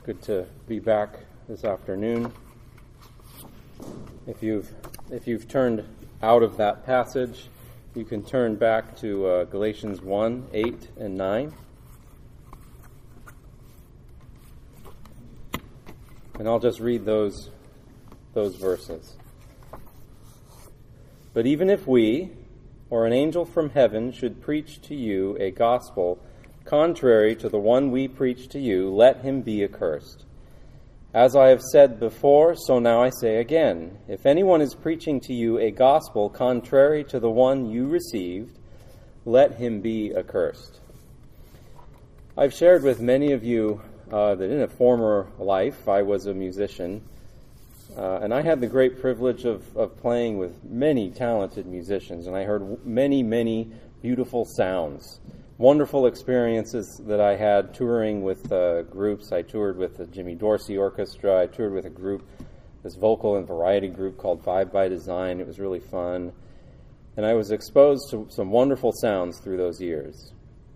Good to be back this afternoon. If you've turned out of that passage, you can turn back to Galatians 1, 8 and 9. And I'll just read those verses. But even if we, or an angel from heaven, should preach to you a gospel contrary to the one we preach to you, let him be accursed. As I have said before, so now I say again, if anyone is preaching to you a gospel contrary to the one you received, let him be accursed. I've shared with many of you that in a former life I was a musician, and I had the great privilege of playing with many talented musicians, and I heard many, many beautiful sounds. Wonderful experiences that I had touring with groups. I toured with the Jimmy Dorsey Orchestra. I toured with a group, this vocal and variety group called Vibe by Design. It was really fun. And I was exposed to some wonderful sounds through those years.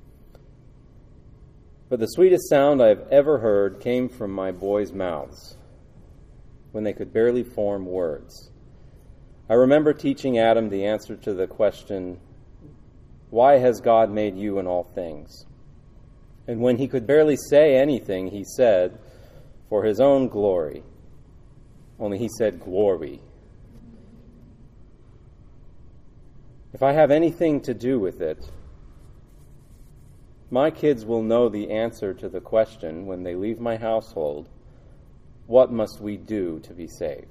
But the sweetest sound I've ever heard came from my boys' mouths when they could barely form words. I remember teaching Adam the answer to the question, why has God made you in all things? And when he could barely say anything, he said, for his own glory. Only he said glory. If I have anything to do with it, my kids will know the answer to the question when they leave my household, what must we do to be saved?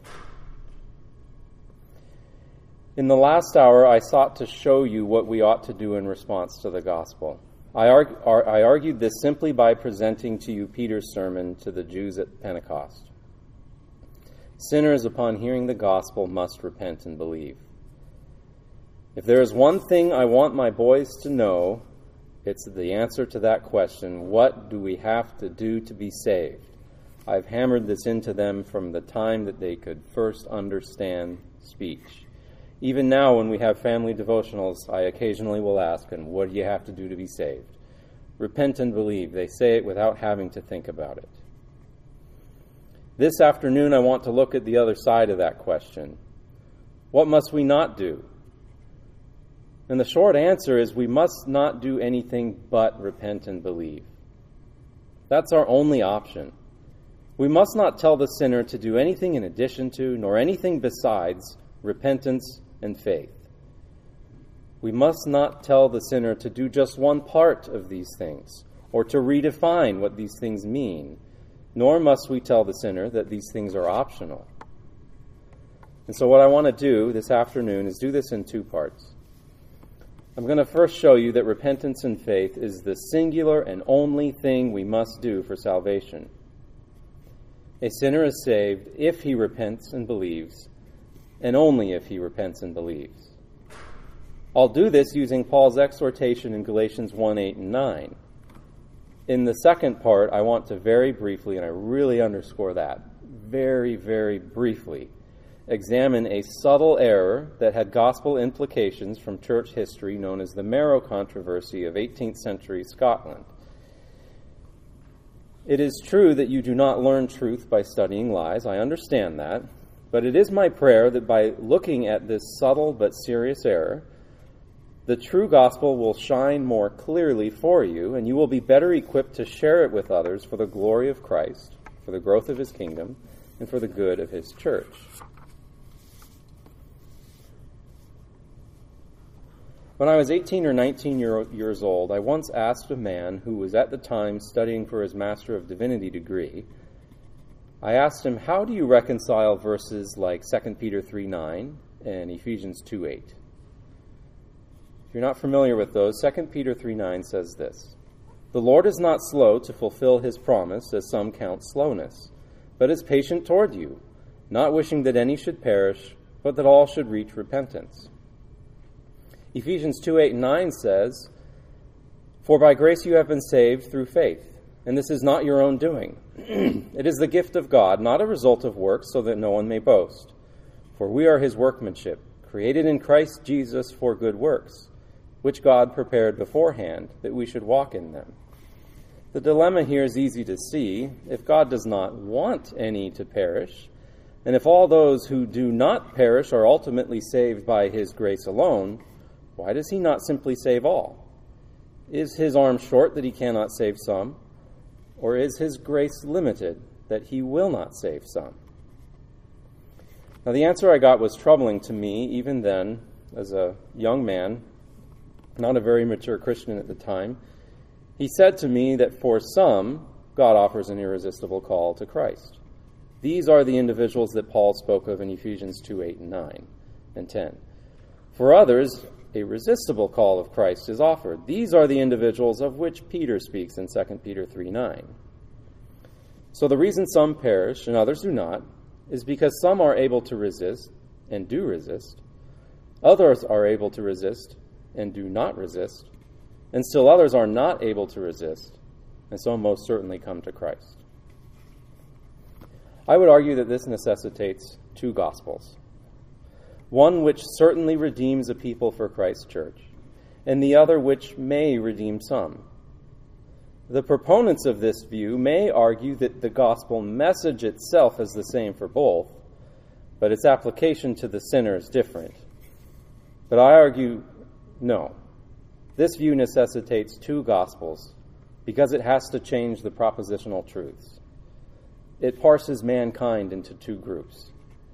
In the last hour, I sought to show you what we ought to do in response to the gospel. I argued this simply by presenting to you Peter's sermon to the Jews at Pentecost. Sinners, upon hearing the gospel, must repent and believe. If there is one thing I want my boys to know, it's the answer to that question, what do we have to do to be saved? I've hammered this into them from the time that they could first understand speech. Even now, when we have family devotionals, I occasionally will ask, and what do you have to do to be saved? Repent and believe. They say it without having to think about it. This afternoon, I want to look at the other side of that question. What must we not do? And the short answer is we must not do anything but repent and believe. That's our only option. We must not tell the sinner to do anything in addition to, nor anything besides, repentance and faith. We must not tell the sinner to do just one part of these things, or to redefine what these things mean, nor must we tell the sinner that these things are optional. And so what I want to do this afternoon is do this in two parts. I'm going to first show you that repentance and faith is the singular and only thing we must do for salvation. A sinner is saved if he repents and believes, and only if he repents and believes. I'll do this using Paul's exhortation in Galatians 1, 8, and 9. In the second part, I want to very briefly, and I really underscore that, very, very briefly, examine a subtle error that had gospel implications from church history known as the Marrow controversy of 18th century Scotland. It is true that you do not learn truth by studying lies. I understand that. But it is my prayer that by looking at this subtle but serious error, the true gospel will shine more clearly for you, and you will be better equipped to share it with others for the glory of Christ, for the growth of his kingdom, and for the good of his church. When I was 18 or 19 years old, I once asked a man who was at the time studying for his Master of Divinity degree, I asked him, how do you reconcile verses like 2 Peter 3:9 and Ephesians 2:8? If you're not familiar with those, 2 Peter 3:9 says this, the Lord is not slow to fulfill his promise, as some count slowness, but is patient toward you, not wishing that any should perish, but that all should reach repentance. Ephesians 2:8 and 9 says, for by grace you have been saved through faith, and this is not your own doing. It is the gift of God, not a result of works, so that no one may boast. For we are his workmanship, created in Christ Jesus for good works, which God prepared beforehand that we should walk in them. The dilemma here is easy to see. If God does not want any to perish, and if all those who do not perish are ultimately saved by his grace alone, why does he not simply save all? Is his arm short that he cannot save some? Or is his grace limited that he will not save some? Now, the answer I got was troubling to me even then, as a young man, not a very mature Christian at the time. He said to me that for some, God offers an irresistible call to Christ. These are the individuals that Paul spoke of in Ephesians 2:8 and 9 and 10. For others, a resistible call of Christ is offered. These are the individuals of which Peter speaks in 2 Peter 3:9. So the reason some perish and others do not is because some are able to resist and do resist. Others are able to resist and do not resist. And still others are not able to resist, and so most certainly come to Christ. I would argue that this necessitates two gospels. One which certainly redeems a people for Christ's church, and the other which may redeem some. The proponents of this view may argue that the gospel message itself is the same for both, but its application to the sinner is different. But I argue no. This view necessitates two gospels because it has to change the propositional truths. It parses mankind into two groups.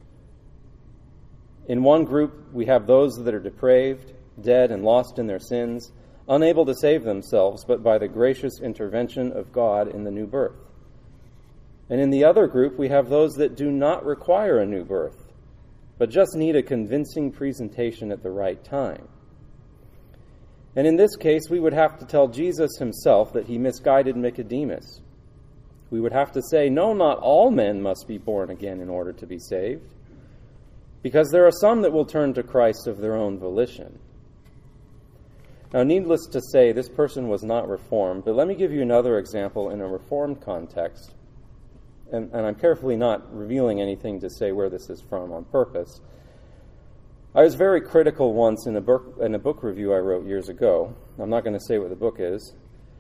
In one group, we have those that are depraved, dead, and lost in their sins, unable to save themselves, but by the gracious intervention of God in the new birth. And in the other group, we have those that do not require a new birth, but just need a convincing presentation at the right time. And in this case, we would have to tell Jesus himself that he misguided Nicodemus. We would have to say, no, not all men must be born again in order to be saved, because there are some that will turn to Christ of their own volition. Now, needless to say, this person was not Reformed, but let me give you another example in a Reformed context. And I'm carefully not revealing anything to say where this is from on purpose. I was very critical once in a book review I wrote years ago. I'm not going to say what the book is.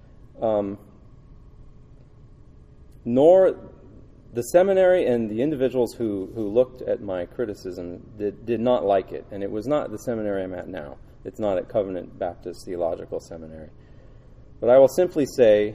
Nor the seminary and the individuals who looked at my criticism did not like it. And it was not the seminary I'm at now. It's not at Covenant Baptist Theological Seminary. But I will simply say,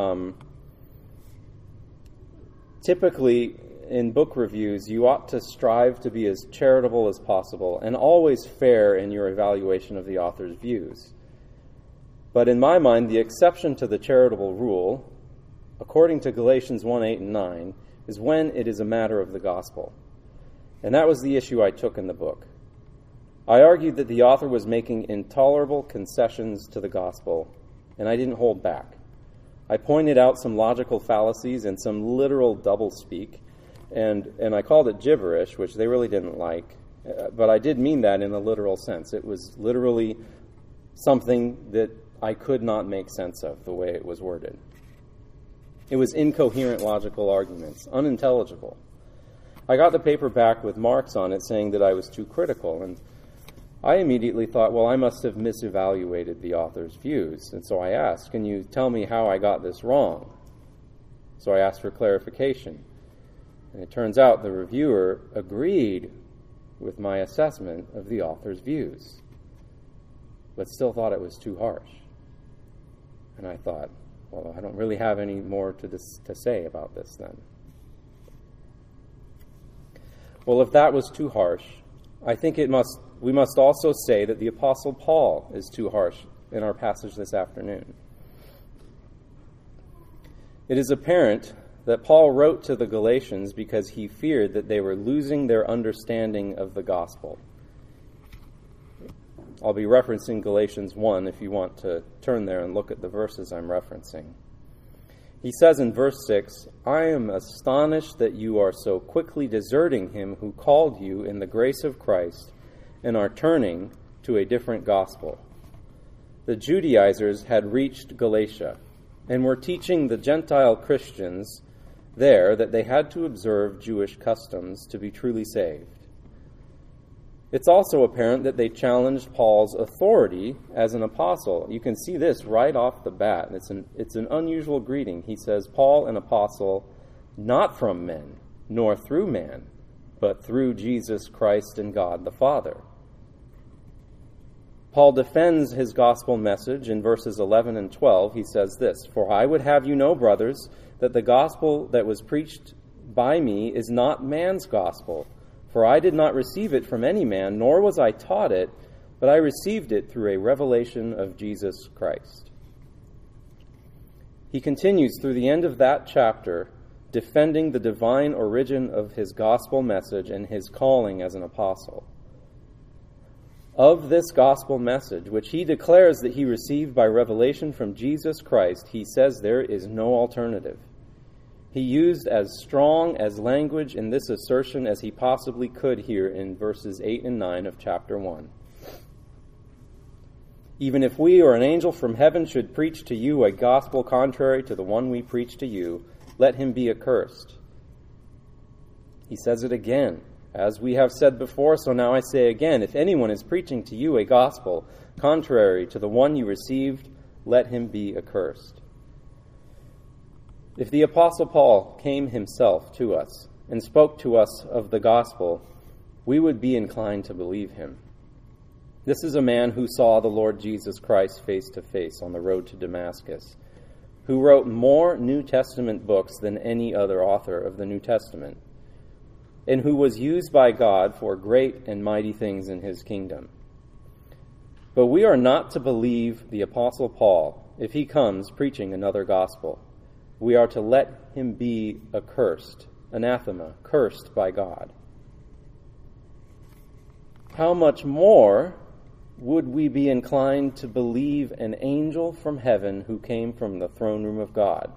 typically, in book reviews, you ought to strive to be as charitable as possible and always fair in your evaluation of the author's views. But in my mind, the exception to the charitable rule, according to Galatians 1:8 and 9, is when it is a matter of the gospel. And that was the issue I took in the book. I argued that the author was making intolerable concessions to the gospel, and I didn't hold back. I pointed out some logical fallacies and some literal doublespeak, and I called it gibberish, which they really didn't like. But I did mean that in a literal sense. It was literally something that I could not make sense of the way it was worded. It was incoherent logical arguments, unintelligible. I got the paper back with marks on it saying that I was too critical, and I immediately thought, well, I must have misevaluated the author's views. And so I asked, can you tell me how I got this wrong? So I asked for clarification. And it turns out the reviewer agreed with my assessment of the author's views, but still thought it was too harsh. And I thought, well, I don't really have any more to say about this then. Well, if that was too harsh, I think we must also say that the Apostle Paul is too harsh in our passage this afternoon. It is apparent that Paul wrote to the Galatians because he feared that they were losing their understanding of the gospel. I'll be referencing Galatians 1 if you want to turn there and look at the verses I'm referencing. He says in verse 6, I am astonished that you are so quickly deserting him who called you in the grace of Christ and are turning to a different gospel. The Judaizers had reached Galatia and were teaching the Gentile Christians there that they had to observe Jewish customs to be truly saved. It's also apparent that they challenged Paul's authority as an apostle. You can see this right off the bat. It's an unusual greeting. He says, Paul, an apostle, not from men, nor through man, but through Jesus Christ and God the Father. Paul defends his gospel message in verses 11 and 12. He says this, "For I would have you know, brothers, that the gospel that was preached by me is not man's gospel. For I did not receive it from any man, nor was I taught it, but I received it through a revelation of Jesus Christ." He continues through the end of that chapter, defending the divine origin of his gospel message and his calling as an apostle. Of this gospel message, which he declares that he received by revelation from Jesus Christ, he says there is no alternative. He used as strong as language in this assertion as he possibly could here in verses 8 and 9 of chapter 1. "Even if we or an angel from heaven should preach to you a gospel contrary to the one we preach to you, let him be accursed." He says it again. "As we have said before, so now I say again, if anyone is preaching to you a gospel contrary to the one you received, let him be accursed." If the Apostle Paul came himself to us and spoke to us of the gospel, we would be inclined to believe him. This is a man who saw the Lord Jesus Christ face to face on the road to Damascus, who wrote more New Testament books than any other author of the New Testament, and who was used by God for great and mighty things in his kingdom. But we are not to believe the Apostle Paul if he comes preaching another gospel. We are to let him be accursed, anathema, cursed by God. How much more would we be inclined to believe an angel from heaven who came from the throne room of God?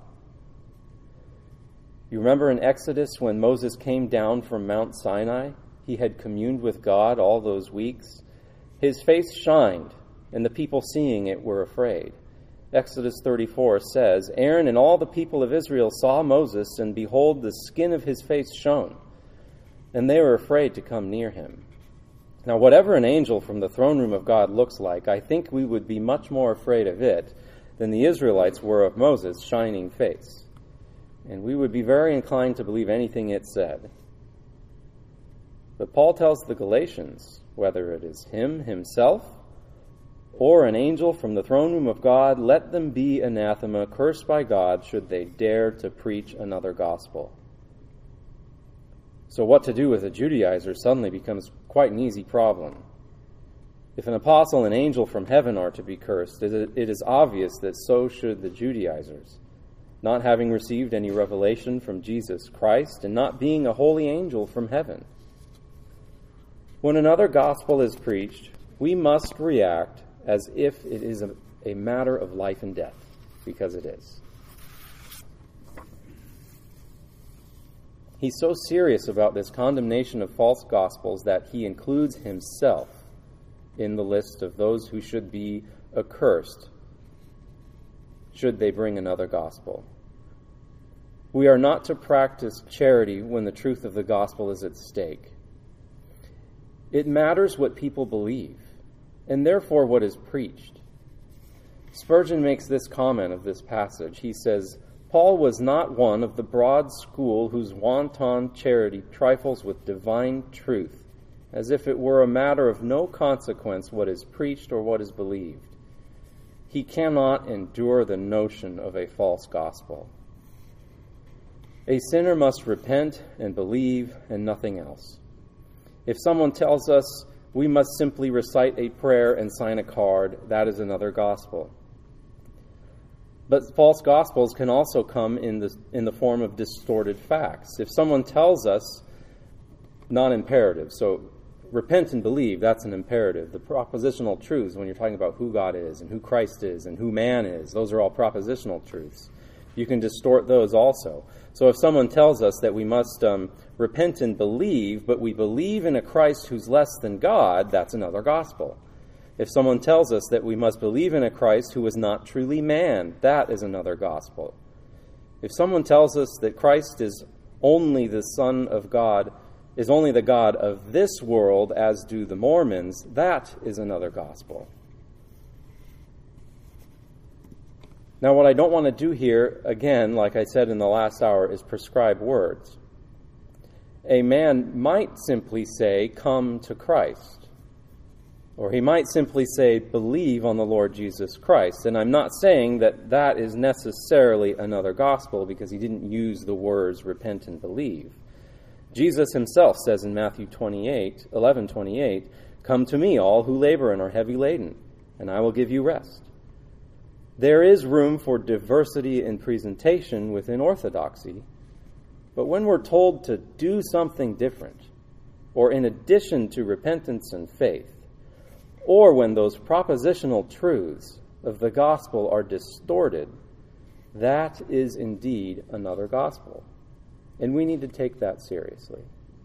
You remember in Exodus when Moses came down from Mount Sinai? He had communed with God all those weeks. His face shined, and the people seeing it were afraid. Exodus 34 says, "Aaron and all the people of Israel saw Moses, and behold, the skin of his face shone, and they were afraid to come near him." Now, whatever an angel from the throne room of God looks like, I think we would be much more afraid of it than the Israelites were of Moses' shining face. And we would be very inclined to believe anything it said. But Paul tells the Galatians, whether it is him himself or an angel from the throne room of God, let them be anathema, cursed by God, should they dare to preach another gospel. So what to do with a Judaizer suddenly becomes quite an easy problem. If an apostle and angel from heaven are to be cursed, it is obvious that so should the Judaizers, not having received any revelation from Jesus Christ and not being a holy angel from heaven. When another gospel is preached, we must react as if it is a matter of life and death, because it is. He's so serious about this condemnation of false gospels that he includes himself in the list of those who should be accursed should they bring another gospel. We are not to practice charity when the truth of the gospel is at stake. It matters what people believe, and therefore what is preached. Spurgeon makes this comment of this passage. He says, "Paul was not one of the broad school whose wanton charity trifles with divine truth, as if it were a matter of no consequence what is preached or what is believed. He cannot endure the notion of a false gospel. A sinner must repent and believe and nothing else. If someone tells us we must simply recite a prayer and sign a card, that is another gospel. But false gospels can also come in the form of distorted facts. If someone tells us, non-imperative, so repent and believe, that's an imperative. The propositional truths, when you're talking about who God is and who Christ is and who man is, those are all propositional truths. You can distort those also. So if someone tells us that we must repent and believe, but we believe in a Christ who's less than God, that's another gospel. If someone tells us that we must believe in a Christ who is not truly man, that is another gospel. If someone tells us that Christ is only the Son of God is only the God of this world, as do the Mormons, that is another gospel. Now, what I don't want to do here, again, like I said in the last hour, is prescribe words. A man might simply say, come to Christ. Or he might simply say, believe on the Lord Jesus Christ. And I'm not saying that that is necessarily another gospel, because he didn't use the words repent and believe. Jesus himself says in Matthew 11:28, come to me, all who labor and are heavy laden, and I will give you rest. There is room for diversity in presentation within orthodoxy, but when we're told to do something different, or in addition to repentance and faith, or when those propositional truths of the gospel are distorted, that is indeed another gospel. And we need to take that seriously.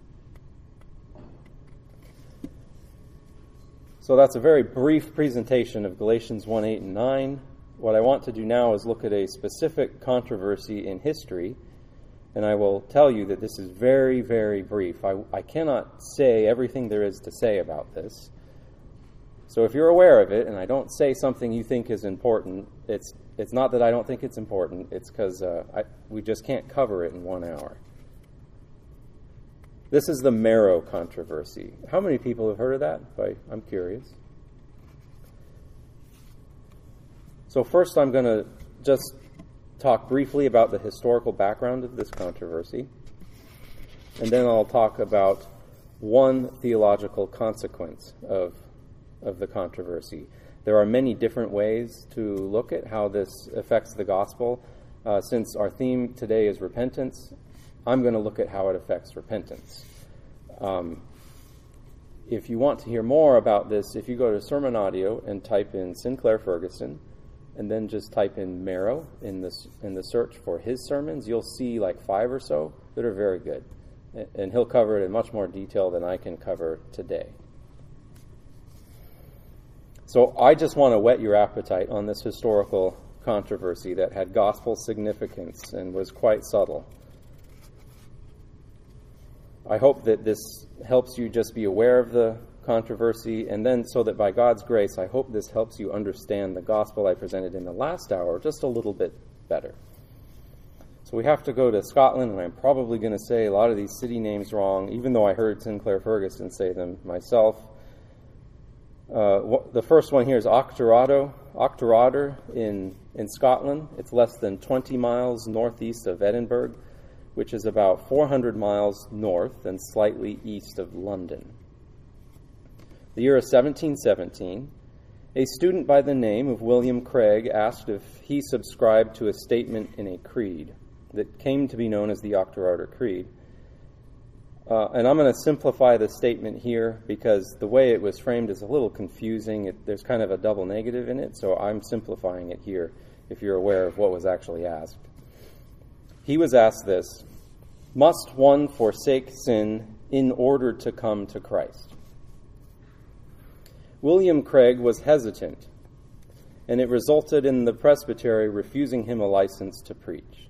So that's a very brief presentation of Galatians 1, 8, and 9. What I want to do now is look at a specific controversy in history, and I will tell you that this is very, very brief. I cannot say everything there is to say about this. So if you're aware of it, and I don't say something you think is important, it's not that I don't think it's important, it's because we just can't cover it in 1 hour. This is the marrow controversy. How many people have heard of that? I'm curious. So first I'm going to just talk briefly about the historical background of this controversy, and then I'll talk about one theological consequence of the controversy. There are many different ways to look at how this affects the gospel. Since our theme today is repentance, I'm going to look at how it affects repentance. If you want to hear more about this, if you go to Sermon Audio and type in Sinclair Ferguson, and then just type in marrow in the search for his sermons, you'll see like 5 or so that are very good. And he'll cover it in much more detail than I can cover today. So I just want to whet your appetite on this historical controversy that had gospel significance and was quite subtle. I hope that this helps you just be aware of the controversy, and then so that by God's grace, I hope this helps you understand the gospel I presented in the last hour just a little bit better. So we have to go to Scotland, and I'm probably going to say a lot of these city names wrong, even though I heard Sinclair Ferguson say them myself. The first one here is Auchterarder in Scotland. It's less than 20 miles northeast of Edinburgh, which is about 400 miles north and slightly east of London. The year is 1717. A student by the name of William Craig asked if he subscribed to a statement in a creed that came to be known as the Auchterarder Creed. And I'm going to simplify the statement here because the way it was framed is a little confusing. There's kind of a double negative in it, so I'm simplifying it here if you're aware of what was actually asked. He was asked this: must one forsake sin in order to come to Christ? William Craig was hesitant, and it resulted in the presbytery refusing him a license to preach.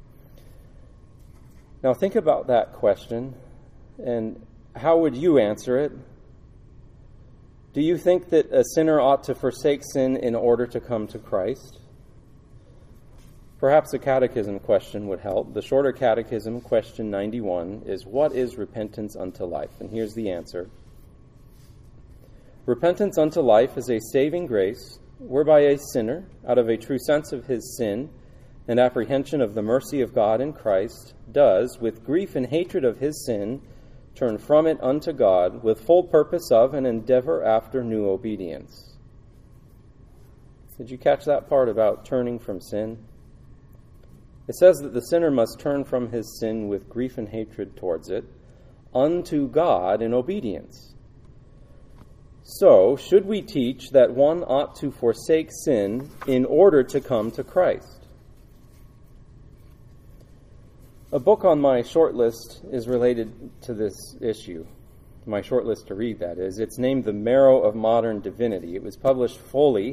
Now think about that question, and how would you answer it? Do you think that a sinner ought to forsake sin in order to come to Christ? Perhaps a catechism question would help. The Shorter Catechism, question 91, is, what is repentance unto life? And here's the answer. Repentance unto life is a saving grace whereby a sinner, out of a true sense of his sin and apprehension of the mercy of God in Christ, does, with grief and hatred of his sin, turn from it unto God, with full purpose of and endeavor after new obedience. Did you catch that part about turning from sin? It says that the sinner must turn from his sin with grief and hatred towards it, unto God in obedience. So, should we teach that one ought to forsake sin in order to come to Christ? A book on my short list is related to this issue. My short list to read, that is. It's named The Marrow of Modern Divinity. It was published fully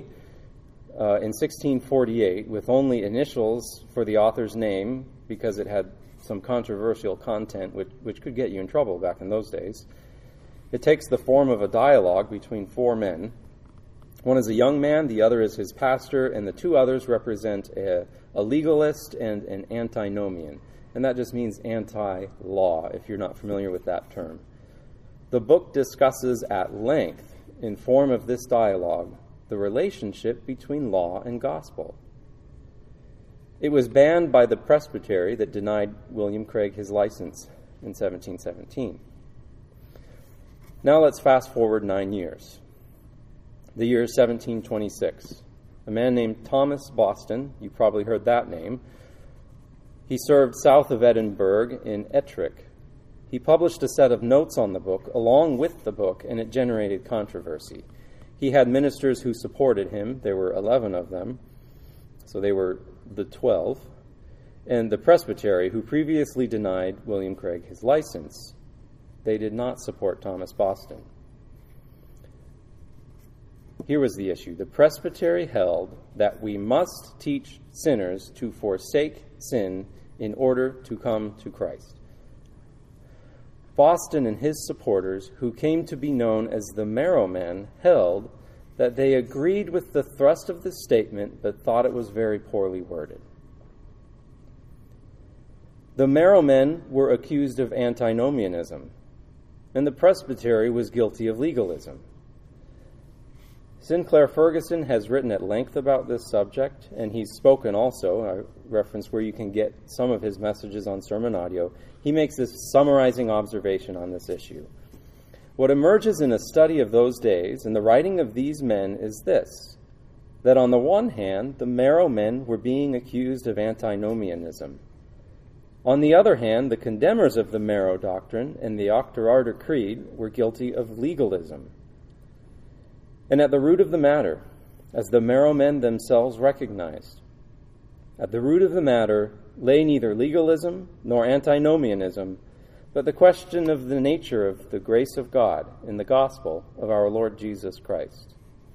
in 1648 with only initials for the author's name because it had some controversial content which could get you in trouble back in those days. It takes the form of a dialogue between four men. One is a young man, the other is his pastor, and the two others represent a legalist and an antinomian. And that just means anti-law, if you're not familiar with that term. The book discusses at length, in form of this dialogue, the relationship between law and gospel. It was banned by the presbytery that denied William Craig his license in 1717. Now let's fast forward 9 years. The year is 1726. A man named Thomas Boston, you probably heard that name, he served south of Edinburgh in Ettrick. He published a set of notes on the book along with the book, and it generated controversy. He had ministers who supported him. There were 11 of them, so they were the 12. And the presbytery, who previously denied William Craig his license, they did not support Thomas Boston. Here was the issue. The presbytery held that we must teach sinners to forsake sin in order to come to Christ. Boston and his supporters, who came to be known as the Marrow Men, held that they agreed with the thrust of the statement but thought it was very poorly worded. The Marrow Men were accused of antinomianism, and the presbytery was guilty of legalism. Sinclair Ferguson has written at length about this subject, and he's spoken also, I reference where you can get some of his messages on sermon audio. He makes this summarizing observation on this issue. What emerges in a study of those days and the writing of these men is this, that on the one hand, the Marrow Men were being accused of antinomianism. On the other hand, the condemners of the Marrow doctrine and the Auchterarder Creed were guilty of legalism. And at the root of the matter, as the Marrow Men themselves recognized, at the root of the matter lay neither legalism nor antinomianism, but the question of the nature of the grace of God in the gospel of our Lord Jesus Christ.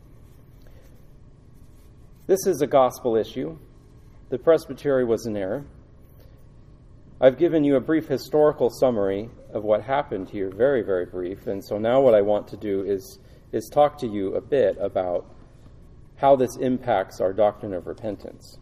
This is a gospel issue. The presbytery was in error. I've given you a brief historical summary of what happened here, very, very brief, and so now what I want to do is talk to you a bit about how this impacts our doctrine of repentance.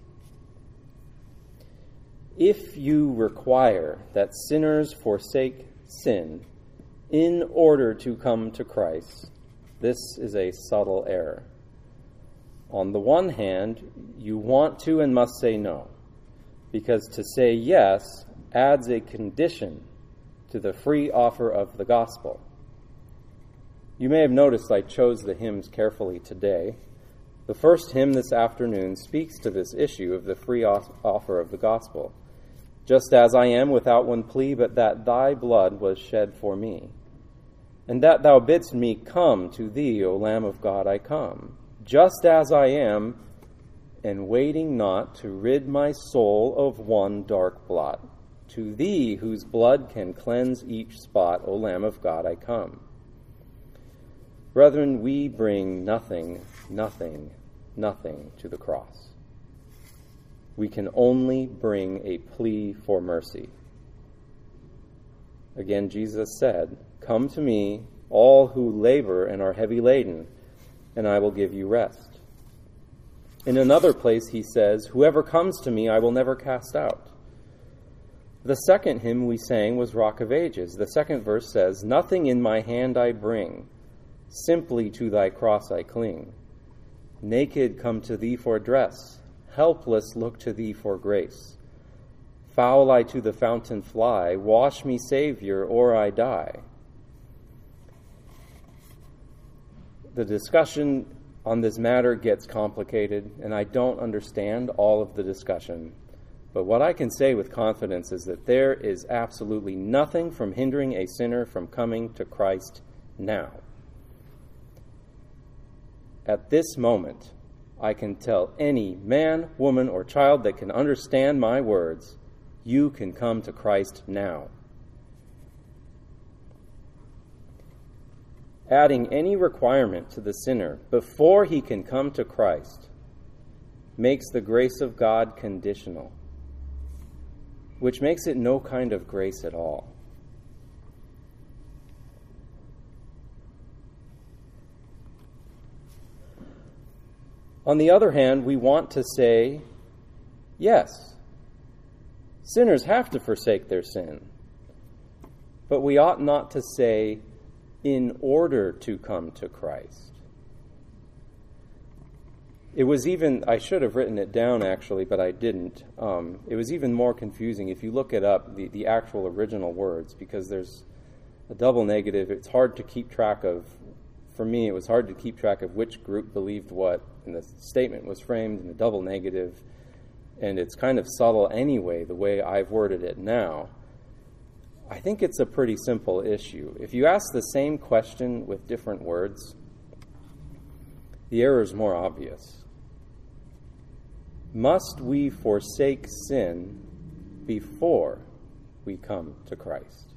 If you require that sinners forsake sin in order to come to Christ, this is a subtle error. On the one hand, you want to and must say no, because to say yes adds a condition to the free offer of the gospel. You may have noticed I chose the hymns carefully today. The first hymn this afternoon speaks to this issue of the free offer of the gospel. Just as I am without one plea, but that thy blood was shed for me, and that thou bidst me come to thee, O Lamb of God, I come, just as I am, and waiting not to rid my soul of one dark blot. To thee, whose blood can cleanse each spot, O Lamb of God, I come. Brethren, we bring nothing to the cross. We can only bring a plea for mercy. Again, Jesus said, "Come to me, all who labor and are heavy laden, and I will give you rest." In another place he says, "Whoever comes to me, I will never cast out." The second hymn we sang was Rock of Ages. The second verse says, "Nothing in my hand I bring, simply to thy cross I cling. Naked come to thee for dress, helpless look to thee for grace. Foul I to the fountain fly, wash me, Savior, or I die." The discussion on this matter gets complicated, and I don't understand all of the discussion. But what I can say with confidence is that there is absolutely nothing from hindering a sinner from coming to Christ now. At this moment, I can tell any man, woman, or child that can understand my words, you can come to Christ now. Adding any requirement to the sinner before he can come to Christ makes the grace of God conditional. which makes it no kind of grace at all. On the other hand, we want to say, yes, sinners have to forsake their sin. But we ought not to say, in order to come to Christ. It was even, I should have written it down actually, but I didn't. It was even more confusing if you look it up, the actual original words, because there's a double negative. It's hard to keep track of. For me, it was hard to keep track of which group believed what, and the statement was framed in a double negative, and it's kind of subtle anyway, the way I've worded it now. I think it's a pretty simple issue. If you ask the same question with different words, the error is more obvious. Must we forsake sin before we come to Christ?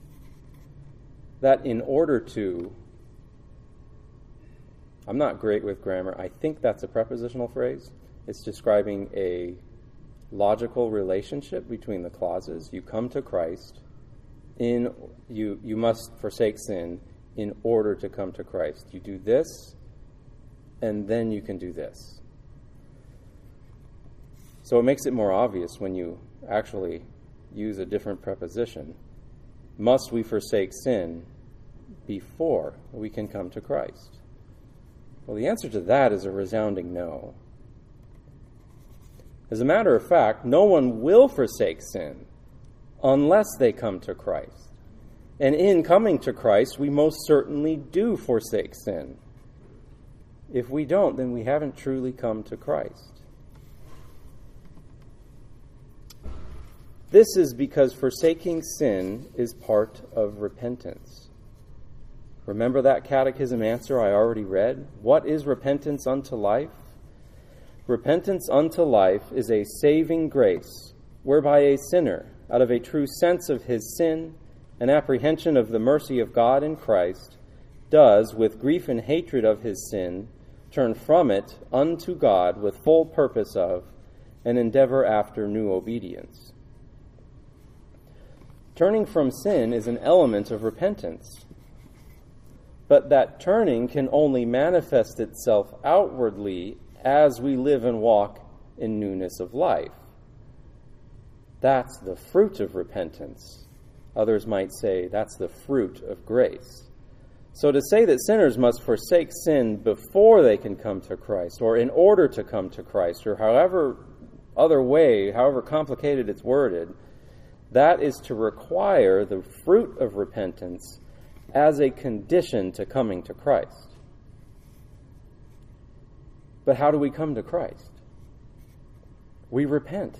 That in order to, I'm not great with grammar. I think that's a prepositional phrase. It's describing a logical relationship between the clauses. You come to Christ, you must forsake sin in order to come to Christ. You do this, and then you can do this. So it makes it more obvious when you actually use a different preposition. Must we forsake sin before we can come to Christ? Well, the answer to that is a resounding no. As a matter of fact, no one will forsake sin unless they come to Christ. And in coming to Christ, we most certainly do forsake sin. If we don't, then we haven't truly come to Christ. This is because forsaking sin is part of repentance. Remember that catechism answer I already read? What is repentance unto life? Repentance unto life is a saving grace, whereby a sinner, out of a true sense of his sin and apprehension of the mercy of God in Christ, does, with grief and hatred of his sin, turn from it unto God with full purpose of, and endeavor after new obedience. Turning from sin is an element of repentance. But that turning can only manifest itself outwardly as we live and walk in newness of life. That's the fruit of repentance. Others might say that's the fruit of grace. So to say that sinners must forsake sin before they can come to Christ, or in order to come to Christ, or however complicated it's worded, that is to require the fruit of repentance as a condition to coming to Christ. But how do we come to Christ? We repent.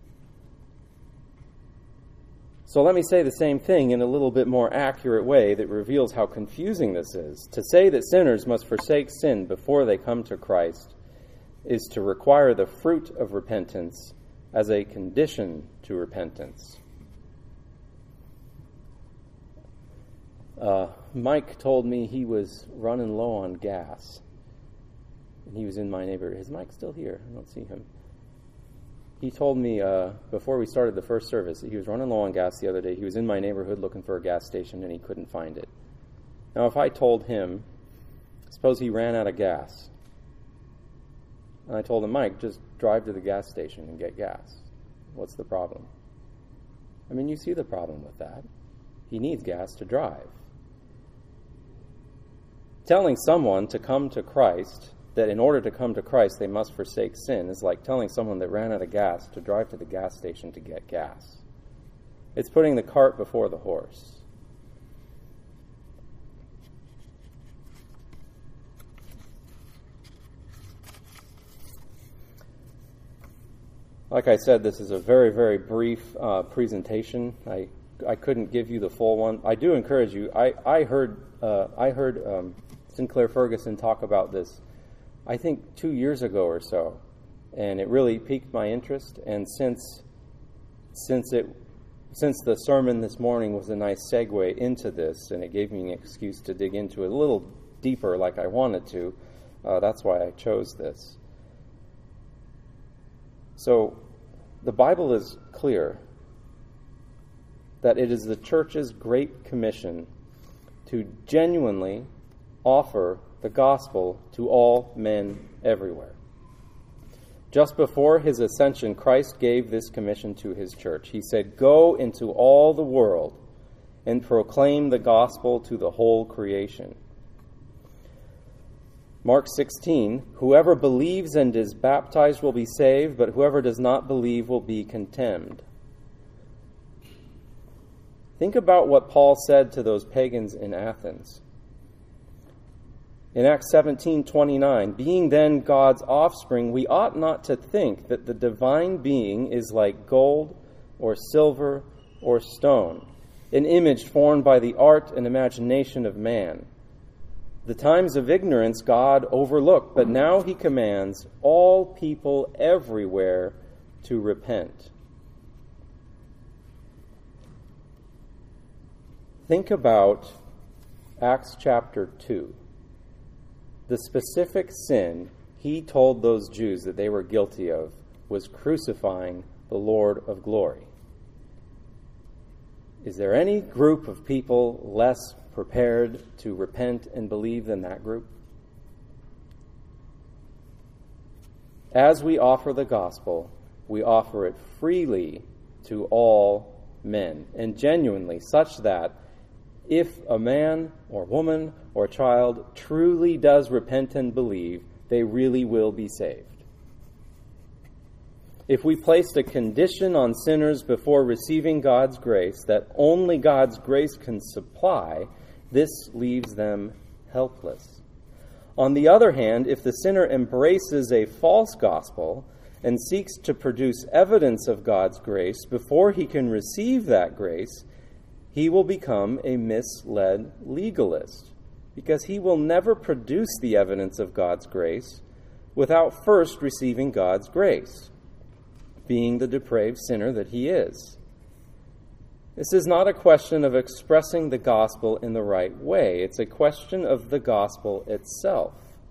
So let me say the same thing in a little bit more accurate way that reveals how confusing this is. To say that sinners must forsake sin before they come to Christ is to require the fruit of repentance as a condition to repentance. Mike told me he was running low on gas. And he was in my neighborhood. Is Mike still here? I don't see him. He told me before we started the first service that he was running low on gas the other day. He was in my neighborhood looking for a gas station and he couldn't find it. Now, if I told him, suppose he ran out of gas, and I told him, Mike, just drive to the gas station and get gas. What's the problem? I mean, you see the problem with that. He needs gas to drive. Telling someone to come to Christ, that in order to come to Christ they must forsake sin, is like telling someone that ran out of gas to drive to the gas station to get gas. It's putting the cart before the horse. Like I said, this is a very, very brief presentation. I couldn't give you the full one. I do encourage you. I heard Sinclair Ferguson talk about this, I think 2 years ago or so, and it really piqued my interest. And since the sermon this morning was a nice segue into this, and it gave me an excuse to dig into it a little deeper, like I wanted to, that's why I chose this. So, the Bible is clear that it is the church's great commission to genuinely offer the gospel to all men everywhere. Just before his ascension, Christ gave this commission to his church. He said, "Go into all the world and proclaim the gospel to the whole creation." Mark 16, "Whoever believes and is baptized will be saved, but whoever does not believe will be condemned." Think about what Paul said to those pagans in Athens. In Acts 17:29, "Being then God's offspring, we ought not to think that the divine being is like gold or silver or stone, an image formed by the art and imagination of man. The times of ignorance God overlooked, but now he commands all people everywhere to repent." Think about Acts chapter 2. The specific sin he told those Jews that they were guilty of was crucifying the Lord of glory. Is there any group of people less prepared to repent and believe than that group? As we offer the gospel, we offer it freely to all men, and genuinely, such that if a man or woman or child truly does repent and believe, they really will be saved. If we placed a condition on sinners before receiving God's grace that only God's grace can supply, this leaves them helpless. On the other hand, if the sinner embraces a false gospel and seeks to produce evidence of God's grace before he can receive that grace, he will become a misled legalist, because he will never produce the evidence of God's grace without first receiving God's grace, being the depraved sinner that he is. This is not a question of expressing the gospel in the right way. It's a question of the gospel itself.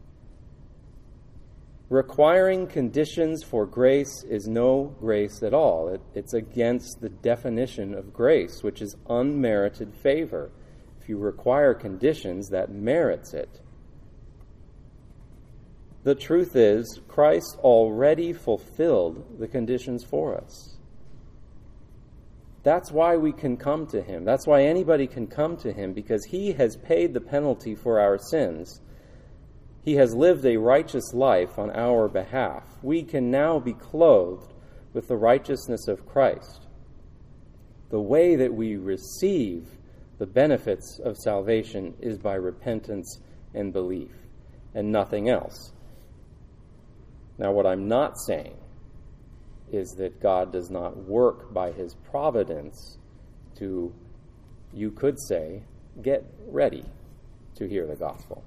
Requiring conditions for grace is no grace at all. It's against the definition of grace, which is unmerited favor. If you require conditions, that merits it. The truth is, Christ already fulfilled the conditions for us. That's why we can come to him. That's why anybody can come to him, because he has paid the penalty for our sins. He has lived a righteous life on our behalf. We can now be clothed with the righteousness of Christ. The way that we receive the benefits of salvation is by repentance and belief, and nothing else. Now, what I'm not saying is that God does not work by his providence to, you could say, get ready to hear the gospel.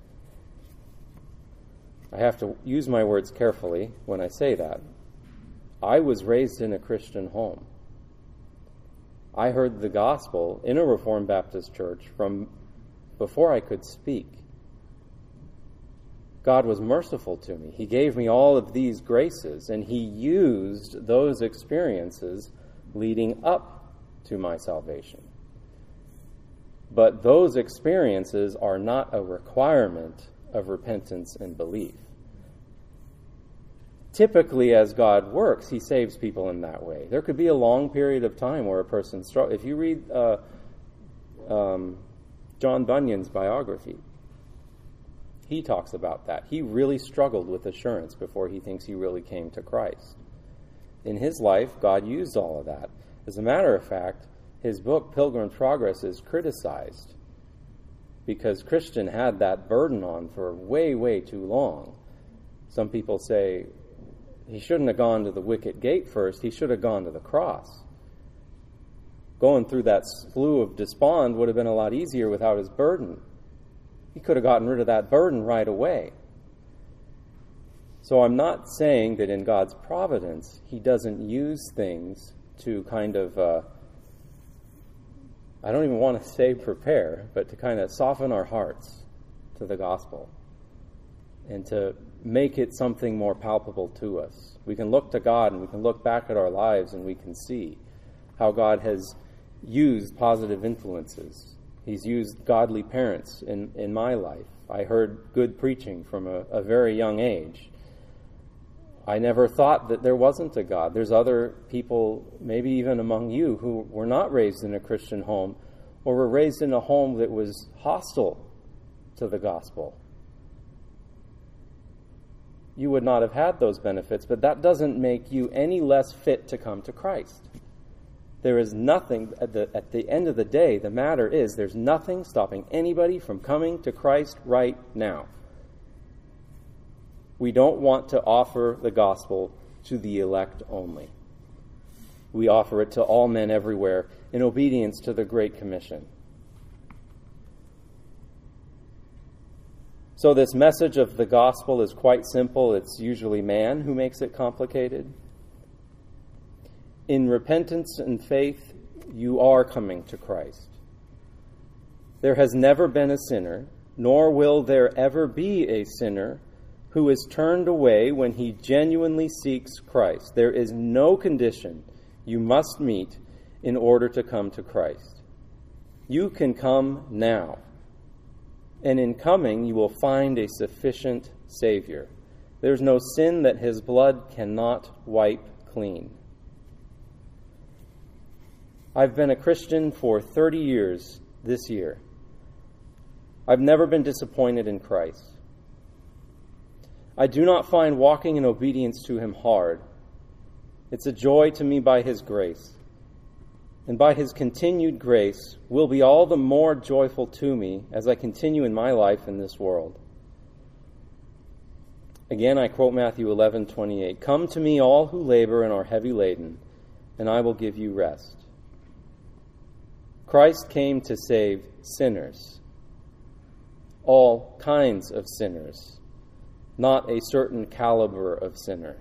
I have to use my words carefully when I say that. I was raised in a Christian home. I heard the gospel in a Reformed Baptist church from before I could speak. God was merciful to me. He gave me all of these graces, and he used those experiences leading up to my salvation. But those experiences are not a requirement of repentance and belief. Typically, as God works, he saves people in that way. There could be a long period of time where a person struggles. If you read John Bunyan's biography, he talks about that. He really struggled with assurance before he thinks he really came to Christ. In his life, God used all of that. As a matter of fact, his book, Pilgrim's Progress, is criticized because Christian had that burden on for way, way too long. Some people say he shouldn't have gone to the wicket gate first. He should have gone to the cross. Going through that slough of despond would have been a lot easier without his burden. He could have gotten rid of that burden right away. So I'm not saying that in God's providence, he doesn't use things to kind of, I don't even want to say prepare, but to kind of soften our hearts to the gospel and to make it something more palpable to us. We can look to God and we can look back at our lives and we can see how God has used positive influences. He's used godly parents in my life. I heard good preaching from a very young age. I never thought that there wasn't a God. There's other people, maybe even among you, who were not raised in a Christian home or were raised in a home that was hostile to the gospel. You would not have had those benefits, but that doesn't make you any less fit to come to Christ. There is nothing, at the end of the day, the matter is there's nothing stopping anybody from coming to Christ right now. We don't want to offer the gospel to the elect only. We offer it to all men everywhere in obedience to the Great Commission. So this message of the gospel is quite simple. It's usually man who makes it complicated. In repentance and faith, you are coming to Christ. There has never been a sinner, nor will there ever be a sinner, who is turned away when he genuinely seeks Christ. There is no condition you must meet in order to come to Christ. You can come now. And in coming, you will find a sufficient Savior. There's no sin that his blood cannot wipe clean. I've been a Christian for 30 years this year. I've never been disappointed in Christ. I do not find walking in obedience to him hard. It's a joy to me by his grace. And by his continued grace will be all the more joyful to me as I continue in my life in this world. Again, I quote Matthew 11:28. Come to me, all who labor and are heavy laden, and I will give you rest. Christ came to save sinners, all kinds of sinners, not a certain caliber of sinner.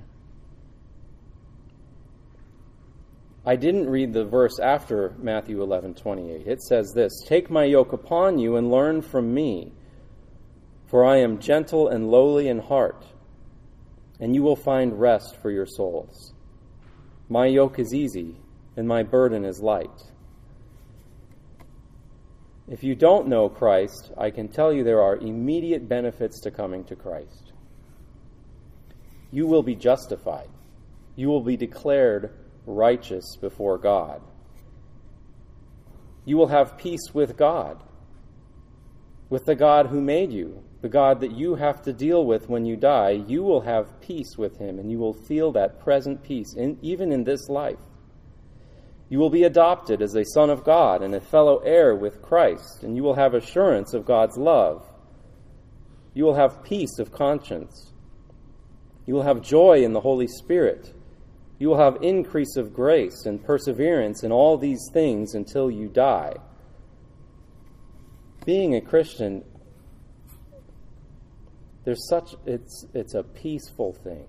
I didn't read the verse after Matthew 11:28. It says this, take my yoke upon you and learn from me, for I am gentle and lowly in heart, and you will find rest for your souls. My yoke is easy and my burden is light. If you don't know Christ, I can tell you there are immediate benefits to coming to Christ. You will be justified. You will be declared righteous before God. You will have peace with God, with the God who made you, the God that you have to deal with when you die. You will have peace with him, and you will feel that present peace even in this life. You will be adopted as a son of God and a fellow heir with Christ, and you will have assurance of God's love. You will have peace of conscience. You will have joy in the Holy Spirit. You will have increase of grace and perseverance in all these things until you die. Being a Christian, it's a peaceful thing.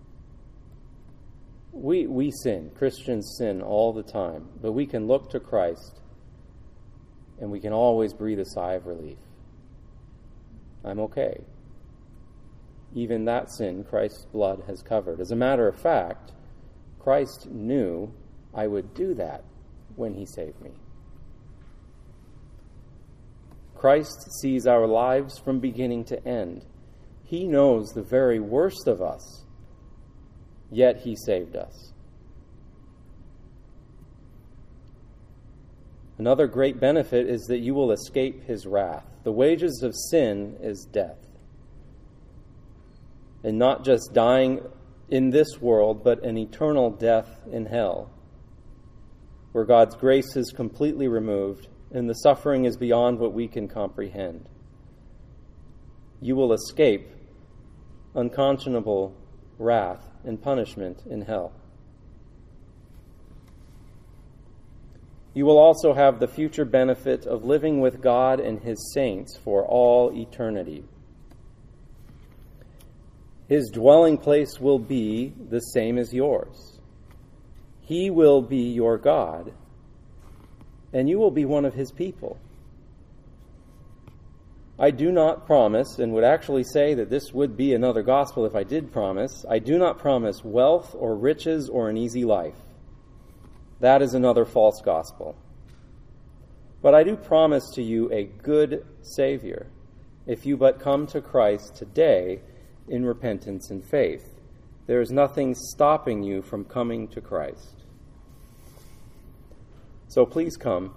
We sin. Christians sin all the time. But we can look to Christ and we can always breathe a sigh of relief. I'm okay. Even that sin, Christ's blood has covered. As a matter of fact, Christ knew I would do that when he saved me. Christ sees our lives from beginning to end. He knows the very worst of us, yet he saved us. Another great benefit is that you will escape his wrath. The wages of sin is death. And not just dying in this world, but an eternal death in hell, where God's grace is completely removed and the suffering is beyond what we can comprehend. You will escape unconscionable wrath and punishment in hell. You will also have the future benefit of living with God and his saints for all eternity. His dwelling place will be the same as yours. He will be your God, and you will be one of his people. I do not promise, and would actually say that this would be another gospel if I did promise, I do not promise wealth or riches or an easy life. That is another false gospel. But I do promise to you a good Savior, if you but come to Christ today in repentance and faith. There is nothing stopping you from coming to Christ. So please come.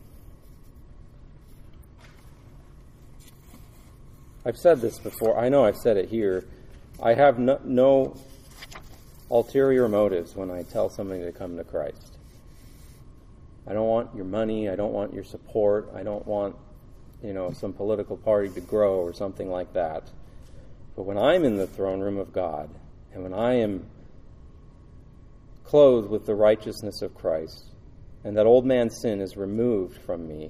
I've said this before. I know I've said it here. I have no ulterior motives when I tell somebody to come to Christ. I don't want your money. I don't want your support. I don't want, some political party to grow or something like that. But when I'm in the throne room of God, and when I am clothed with the righteousness of Christ, and that old man's sin is removed from me,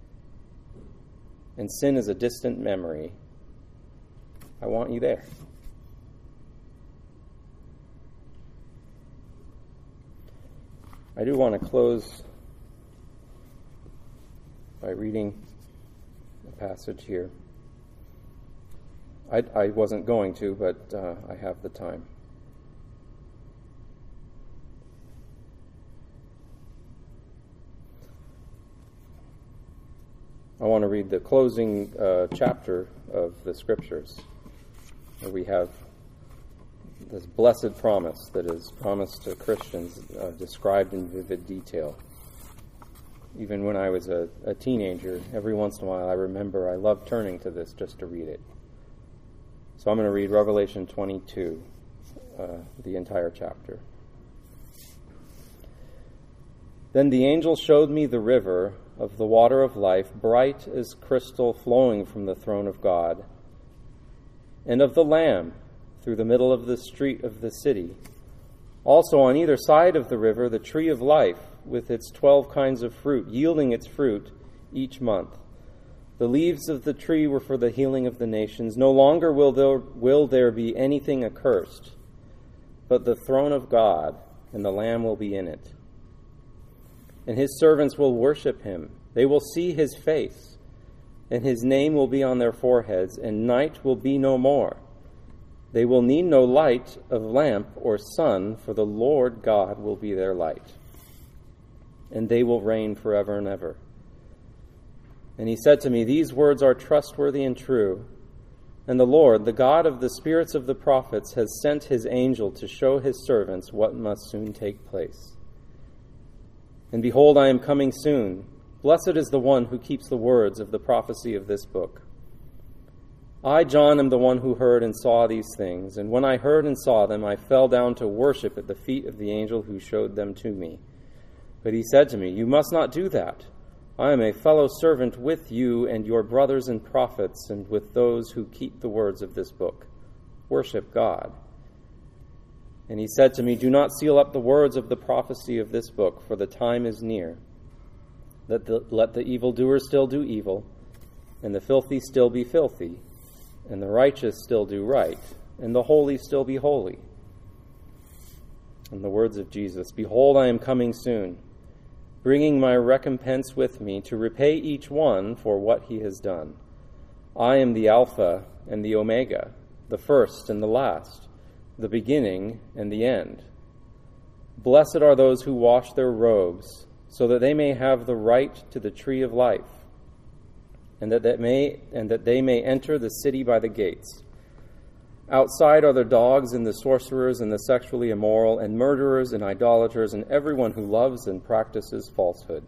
and sin is a distant memory, I want you there. I do want to close by reading a passage here. I wasn't going to, but I have the time. I want to read the closing chapter of the Scriptures, where we have this blessed promise that is promised to Christians, described in vivid detail. Even when I was a teenager, every once in a while I remember I loved turning to this just to read it. So I'm going to read Revelation 22, the entire chapter. Then the angel showed me the river of the water of life, bright as crystal, flowing from the throne of God and of the Lamb through the middle of the street of the city. Also on either side of the river, the tree of life, with its 12 kinds of fruit, yielding its fruit each month. The leaves of the tree were for the healing of the nations. No longer will there be anything accursed, but the throne of God and the Lamb will be in it. And his servants will worship him. They will see his face, and his name will be on their foreheads, and night will be no more. They will need no light of lamp or sun, for the Lord God will be their light. And they will reign forever and ever. And he said to me, these words are trustworthy and true. And the Lord, the God of the spirits of the prophets, has sent his angel to show his servants what must soon take place. And behold, I am coming soon. Blessed is the one who keeps the words of the prophecy of this book. I, John, am the one who heard and saw these things. And when I heard and saw them, I fell down to worship at the feet of the angel who showed them to me. But he said to me, you must not do that. I am a fellow servant with you and your brothers and prophets, and with those who keep the words of this book. Worship God. And he said to me, do not seal up the words of the prophecy of this book, for the time is near. Let the evildoer still do evil, and the filthy still be filthy, and the righteous still do right, and the holy still be holy. And the words of Jesus, behold, I am coming soon, bringing my recompense with me to repay each one for what he has done. I am the Alpha and the Omega, the first and the last, the beginning and the end. Blessed are those who wash their robes, so that they may have the right to the tree of life, and that they may enter the city by the gates. Outside are the dogs and the sorcerers and the sexually immoral and murderers and idolaters and everyone who loves and practices falsehood.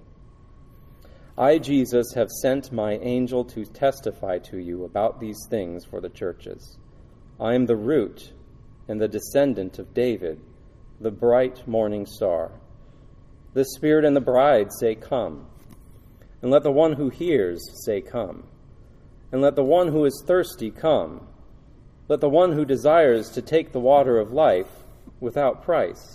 I, Jesus, have sent my angel to testify to you about these things for the churches. I am the root and the descendant of David, the bright morning star. The Spirit and the bride say, come. And let the one who hears say, come. And let the one who is thirsty come. Let the one who desires to take the water of life without price.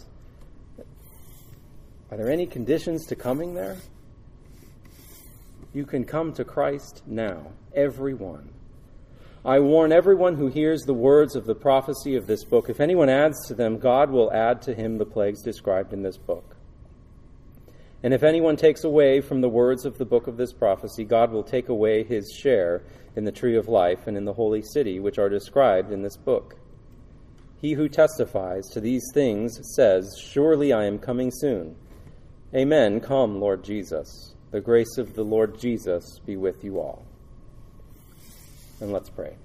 Are there any conditions to coming there? You can come to Christ now, everyone. I warn everyone who hears the words of the prophecy of this book. If anyone adds to them, God will add to him the plagues described in this book. And if anyone takes away from the words of the book of this prophecy, God will take away his share in the tree of life and in the holy city, which are described in this book. He who testifies to these things says, surely I am coming soon. Amen. Come, Lord Jesus. The grace of the Lord Jesus be with you all. And let's pray.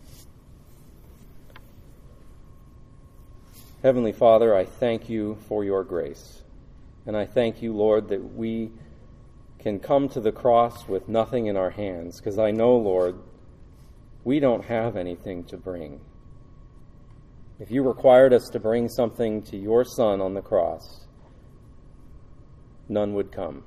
Heavenly Father, I thank you for your grace. And I thank you, Lord, that we can come to the cross with nothing in our hands, because I know, Lord, we don't have anything to bring. If you required us to bring something to your Son on the cross, none would come.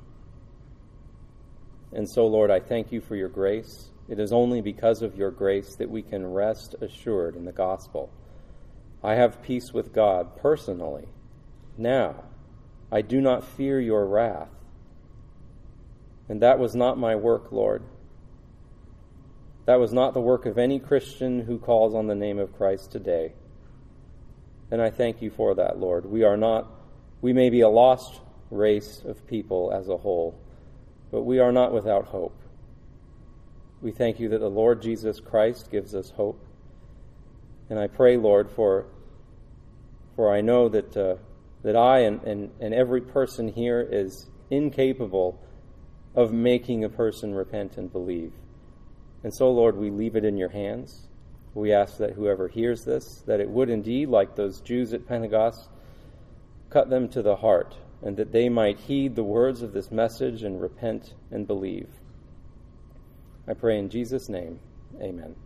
And so, Lord, I thank you for your grace. It is only because of your grace that we can rest assured in the gospel. I have peace with God personally. Now, I do not fear your wrath. And that was not my work, Lord. That was not the work of any Christian who calls on the name of Christ today. And I thank you for that, Lord. We may be a lost race of people as a whole, but we are not without hope. We thank you that the Lord Jesus Christ gives us hope. And I pray, Lord, for I know that I and every person here is incapable of making a person repent and believe. And so, Lord, we leave it in your hands. We ask that whoever hears this, that it would indeed, like those Jews at Pentecost, cut them to the heart, and that they might heed the words of this message and repent and believe. I pray in Jesus' name, amen.